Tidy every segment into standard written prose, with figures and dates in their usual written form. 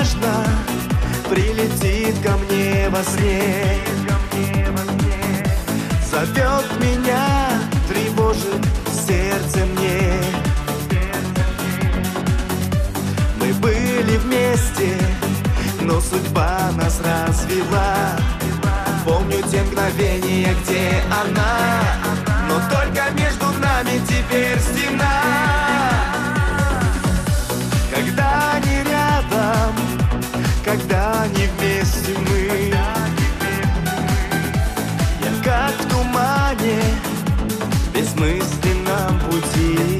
нежно прилетит ко мне во сне, зовет меня, тревожит сердце мне. Мы были вместе, но судьба нас развела. Помню те мгновения, где она, но только между нами теперь стена. Когда не рядом, когда не вместе мы, я как в тумане, в бессмысленном пути.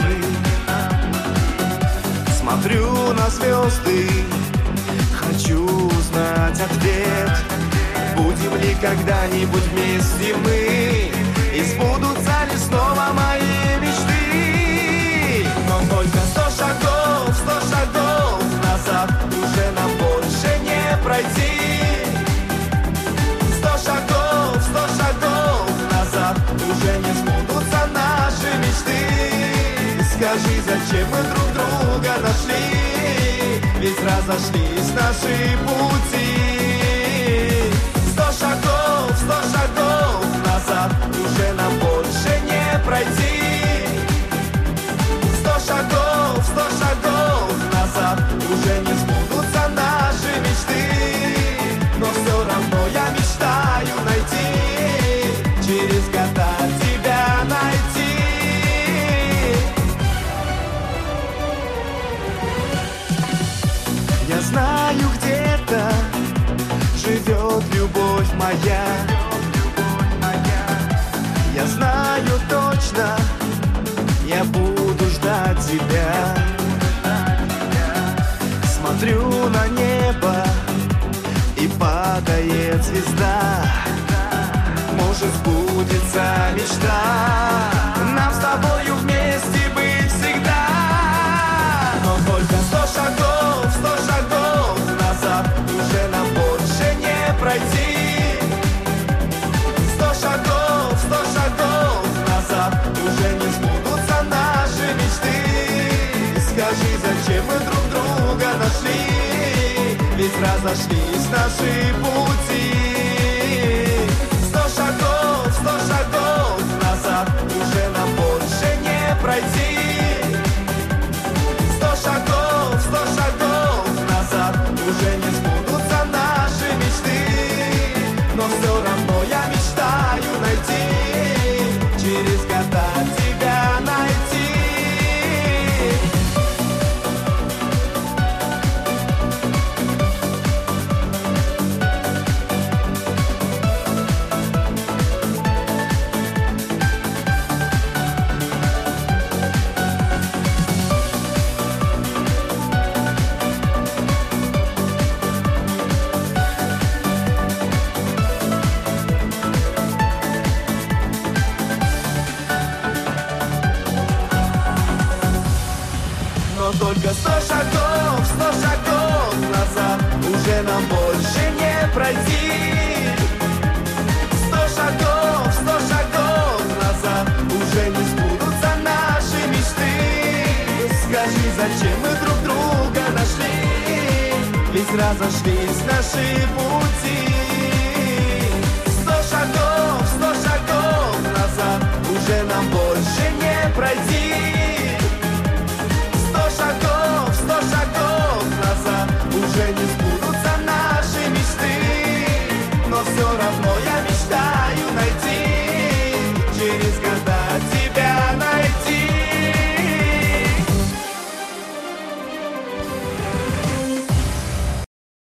Смотрю на звезды, хочу узнать ответ. Будем ли когда-нибудь вместе мы, и сбудутся ли снова мои мечты? Но только 100 шагов назад уже нам больше не пройти. 100 шагов назад уже не сбудутся наши мечты. Скажи, зачем мы друг друга нашли, ведь разошлись наши пути. 100 шагов назад уже нам больше не пройти. 100 шагов назад уже не сбудутся наши мечты. Но все равно я мечтаю найти, через года тебя найти. Я знаю, где-то живет любовь моя. Я знаю точно, я буду ждать тебя. Смотрю на небо, и падает звезда. Может, сбудется мечта, нам с тобою вместе быть всегда. Но только 100 шагов назад уже нам больше не пройти. 100 шагов назад уже не сбудутся наши мечты. Скажи, зачем мы друг друга нашли, ведь разошлись наши пути. 100 шагов назад уже нам больше не пройти. 100 шагов назад уже не сбудутся наши мечты. Но все равно я мечтаю найти, через года тебя найти. Но только 100 шагов назад уже нам больше не пройти. 100 шагов назад уже не сбудутся наши мечты. Скажи, зачем мы друг друга нашли, ведь разошлись наши пути. 100 шагов назад уже нам больше не пройти. 100 шагов назад уже не